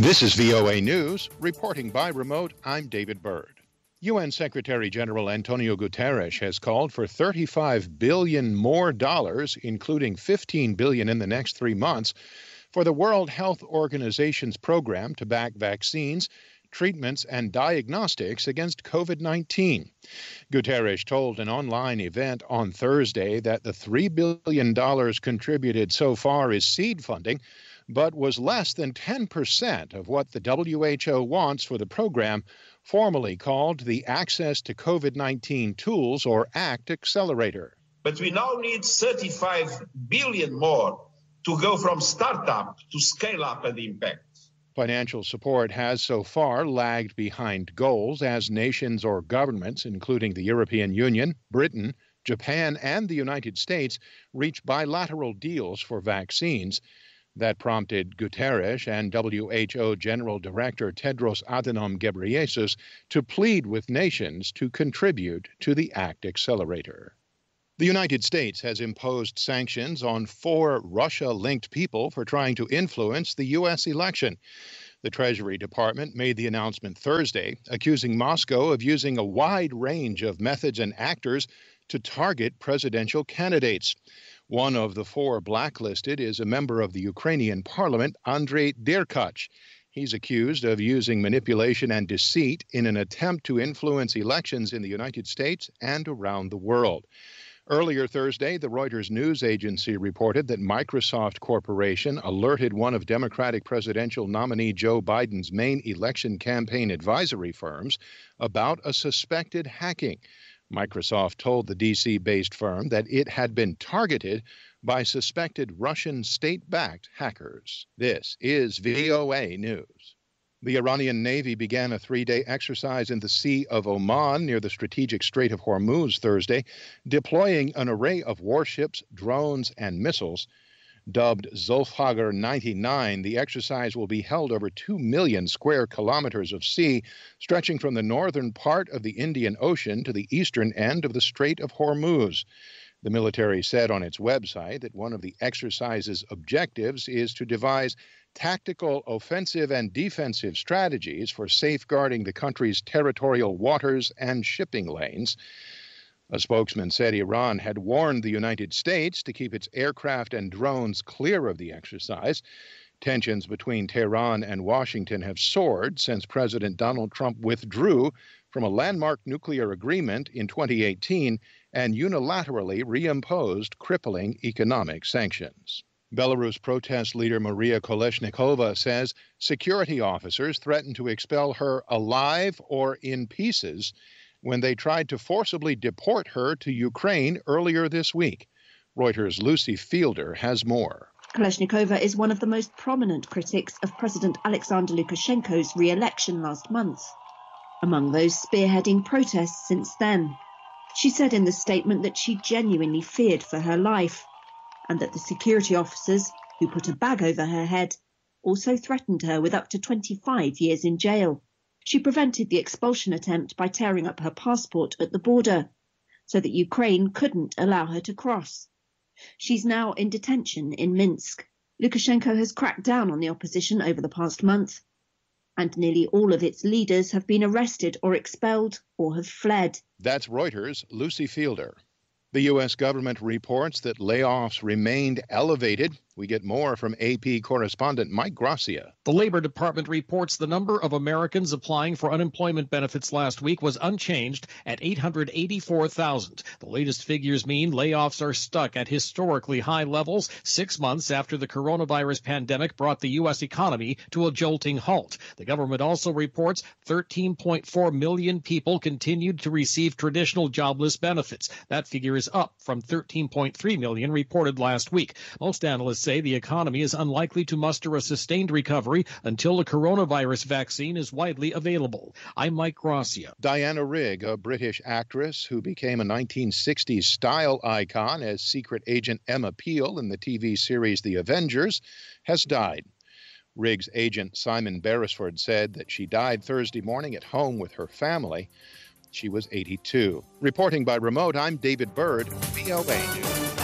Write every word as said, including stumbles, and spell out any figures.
This is V O A News. Reporting by remote, I'm David Byrd. U N Secretary General Antonio Guterres has called for thirty-five billion dollars more dollars, including fifteen billion dollars in the next three months, for the World Health Organization's program to back vaccines, treatments, and diagnostics against COVID nineteen. Guterres told an online event on Thursday that the three billion dollars contributed so far is seed funding, but was less than ten percent of what the W H O wants for the program, formally called the Access to COVID nineteen Tools, or ACT, Accelerator. But we now need thirty-five billion more to go from startup to scale up and impact. Financial support has so far lagged behind goals as nations or governments, including the European Union, Britain, Japan, and the United States, reach bilateral deals for vaccines. That prompted Guterres and W H O General Director Tedros Adhanom Ghebreyesus to plead with nations to contribute to the ACT Accelerator. The United States has imposed sanctions on four Russia-linked people for trying to influence the U S election. The Treasury Department made the announcement Thursday, accusing Moscow of using a wide range of methods and actors to target presidential candidates. One of the four blacklisted is a member of the Ukrainian parliament, Andrei Derkach. He's accused of using manipulation and deceit in an attempt to influence elections in the United States and around the world. Earlier Thursday, the Reuters news agency reported that Microsoft Corporation alerted one of Democratic presidential nominee Joe Biden's main election campaign advisory firms about a suspected hacking. Microsoft told the D C-based firm that it had been targeted by suspected Russian state-backed hackers. This is V O A News. The Iranian Navy began a three-day exercise in the Sea of Oman near the strategic Strait of Hormuz Thursday, deploying an array of warships, drones, and missiles. Dubbed Zulfiqar ninety-nine, the exercise will be held over two million square kilometers of sea, stretching from the northern part of the Indian Ocean to the eastern end of the Strait of Hormuz. The military said on its website that one of the exercise's objectives is to devise tactical offensive and defensive strategies for safeguarding the country's territorial waters and shipping lanes. A spokesman said Iran had warned the United States to keep its aircraft and drones clear of the exercise. Tensions between Tehran and Washington have soared since President Donald Trump withdrew from a landmark nuclear agreement in twenty eighteen and unilaterally reimposed crippling economic sanctions. Belarus protest leader Maria Kolesnikova says security officers threatened to expel her alive or in pieces when they tried to forcibly deport her to Ukraine earlier this week. Reuters' Lucy Fielder has more. Kolesnikova is one of the most prominent critics of President Alexander Lukashenko's re-election last month, among those spearheading protests since then. She said in the statement that she genuinely feared for her life, and that the security officers, who put a bag over her head, also threatened her with up to twenty-five years in jail. She prevented the expulsion attempt by tearing up her passport at the border, so that Ukraine couldn't allow her to cross. She's now in detention in Minsk. Lukashenko has cracked down on the opposition over the past month, and nearly all of its leaders have been arrested or expelled or have fled. That's Reuters' Lucy Fielder. The U S government reports that layoffs remained elevated. We get more from A P correspondent Mike Gracia. The Labor Department reports the number of Americans applying for unemployment benefits last week was unchanged at eight hundred eighty-four thousand. The latest figures mean layoffs are stuck at historically high levels six months after the coronavirus pandemic brought the U S economy to a jolting halt. The government also reports thirteen point four million people continued to receive traditional jobless benefits. That figure is up from thirteen point three million reported last week. Most analysts say the economy is unlikely to muster a sustained recovery until the coronavirus vaccine is widely available. I'm Mike Gracia. Diana Rigg, a British actress who became a nineteen sixties style icon as secret agent Emma Peel in the T V series The Avengers, has died. Rigg's agent Simon Beresford said that she died Thursday morning at home with her family. She was eighty-two. Reporting by remote, I'm David Byrd, V O A News.